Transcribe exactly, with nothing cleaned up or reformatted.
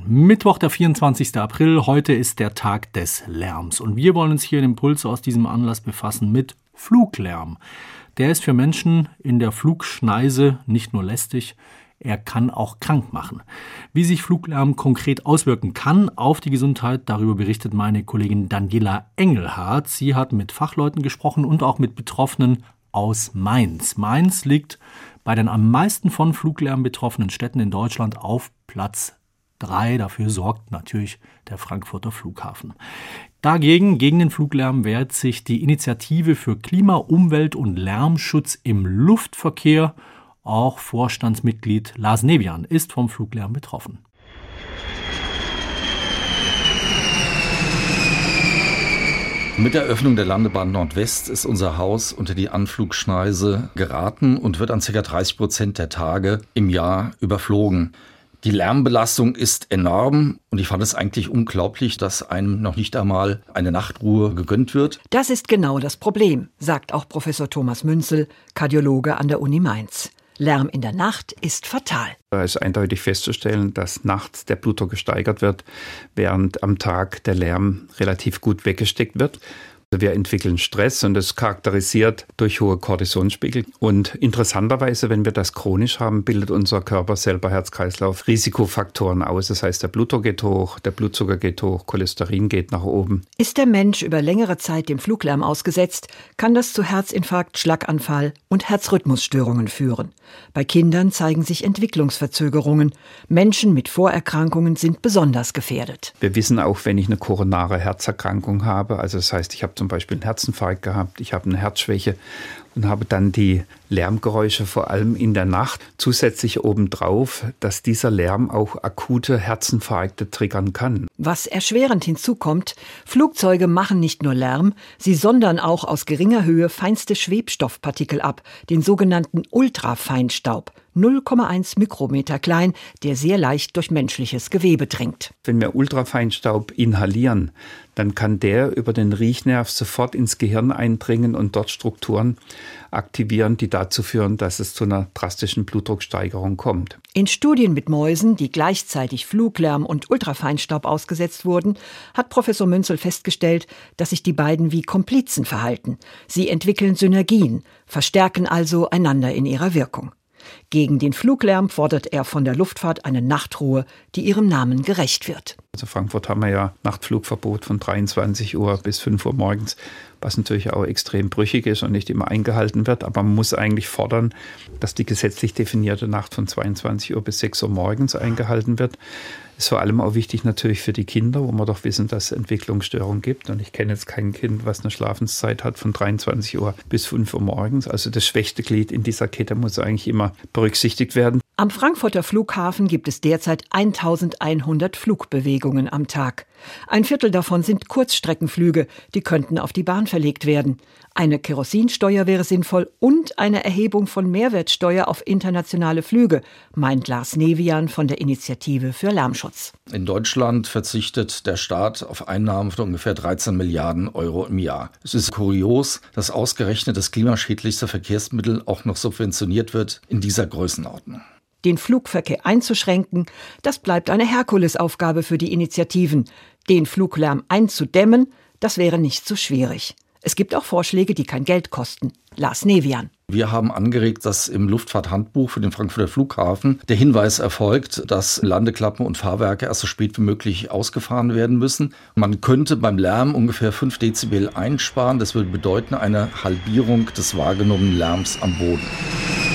Mittwoch, der vierundzwanzigster April. Heute ist der Tag des Lärms. Und wir wollen uns hier in Impulse aus diesem Anlass befassen mit Fluglärm. Der ist für Menschen in der Flugschneise nicht nur lästig, er kann auch krank machen. Wie sich Fluglärm konkret auswirken kann auf die Gesundheit, darüber berichtet meine Kollegin Daniela Engelhardt. Sie hat mit Fachleuten gesprochen und auch mit Betroffenen aus Mainz. Mainz liegt bei den am meisten von Fluglärm betroffenen Städten in Deutschland auf Platz drei. Dafür sorgt natürlich der Frankfurter Flughafen. Dagegen, gegen den Fluglärm, wehrt sich die Initiative für Klima-, Umwelt- und Lärmschutz im Luftverkehr. Auch Vorstandsmitglied Lars Nevian ist vom Fluglärm betroffen. Mit der Eröffnung der Landebahn Nordwest ist unser Haus unter die Anflugschneise geraten und wird an ca. dreißig Prozent der Tage im Jahr überflogen. Die Lärmbelastung ist enorm und ich fand es eigentlich unglaublich, dass einem noch nicht einmal eine Nachtruhe gegönnt wird. Das ist genau das Problem, sagt auch Professor Thomas Münzel, Kardiologe an der Uni Mainz. Lärm in der Nacht ist fatal. Es ist eindeutig festzustellen, dass nachts der Blutdruck gesteigert wird, während am Tag der Lärm relativ gut weggesteckt wird. Wir entwickeln Stress und das charakterisiert durch hohe Cortisolspiegel. Und interessanterweise, wenn wir das chronisch haben, bildet unser Körper selber Herz-Kreislauf-Risikofaktoren aus. Das heißt, der Blutdruck geht hoch, der Blutzucker geht hoch, Cholesterin geht nach oben. Ist der Mensch über längere Zeit dem Fluglärm ausgesetzt, kann das zu Herzinfarkt, Schlaganfall und Herzrhythmusstörungen führen. Bei Kindern zeigen sich Entwicklungsverzögerungen. Menschen mit Vorerkrankungen sind besonders gefährdet. Wir wissen auch, wenn ich eine koronare Herzerkrankung habe, also das heißt, ich habe zum Beispiel einen Herzinfarkt gehabt, ich habe eine Herzschwäche und habe dann die Lärmgeräusche vor allem in der Nacht. Zusätzlich obendrauf, dass dieser Lärm auch akute Herzinfarkte triggern kann. Was erschwerend hinzukommt, Flugzeuge machen nicht nur Lärm, sie sondern auch aus geringer Höhe feinste Schwebstoffpartikel ab, den sogenannten Ultrafeinstaub. null Komma eins Mikrometer klein, der sehr leicht durch menschliches Gewebe dringt. Wenn wir Ultrafeinstaub inhalieren, dann kann der über den Riechnerv sofort ins Gehirn eindringen und dort Strukturen aktivieren, die dazu führen, dass es zu einer drastischen Blutdrucksteigerung kommt. In Studien mit Mäusen, die gleichzeitig Fluglärm und Ultrafeinstaub ausgesetzt wurden, hat Professor Münzel festgestellt, dass sich die beiden wie Komplizen verhalten. Sie entwickeln Synergien, verstärken also einander in ihrer Wirkung. Gegen den Fluglärm fordert er von der Luftfahrt eine Nachtruhe, die ihrem Namen gerecht wird. Also Frankfurt haben wir ja Nachtflugverbot von dreiundzwanzig Uhr bis fünf Uhr morgens, was natürlich auch extrem brüchig ist und nicht immer eingehalten wird. Aber man muss eigentlich fordern, dass die gesetzlich definierte Nacht von zweiundzwanzig Uhr bis sechs Uhr morgens eingehalten wird. Ist vor allem auch wichtig natürlich für die Kinder, wo wir doch wissen, dass es Entwicklungsstörungen gibt. Und ich kenne jetzt kein Kind, was eine Schlafenszeit hat von dreiundzwanzig Uhr bis fünf Uhr morgens. Also das schwächste Glied in dieser Kette muss eigentlich immer berücksichtigt werden. Am Frankfurter Flughafen gibt es derzeit eintausendeinhundert Flugbewegungen am Tag. Ein Viertel davon sind Kurzstreckenflüge, die könnten auf die Bahn verlegt werden. Eine Kerosinsteuer wäre sinnvoll und eine Erhebung von Mehrwertsteuer auf internationale Flüge, meint Lars Nevian von der Initiative für Lärmschutz. In Deutschland verzichtet der Staat auf Einnahmen von ungefähr dreizehn Milliarden Euro im Jahr. Es ist kurios, dass ausgerechnet das klimaschädlichste Verkehrsmittel auch noch subventioniert wird in dieser Größenordnung. Den Flugverkehr einzuschränken, das bleibt eine Herkulesaufgabe für die Initiativen. Den Fluglärm einzudämmen, das wäre nicht so schwierig. Es gibt auch Vorschläge, die kein Geld kosten. Lars Nevian. Wir haben angeregt, dass im Luftfahrthandbuch für den Frankfurter Flughafen der Hinweis erfolgt, dass Landeklappen und Fahrwerke erst so spät wie möglich ausgefahren werden müssen. Man könnte beim Lärm ungefähr fünf Dezibel einsparen. Das würde bedeuten eine Halbierung des wahrgenommenen Lärms am Boden.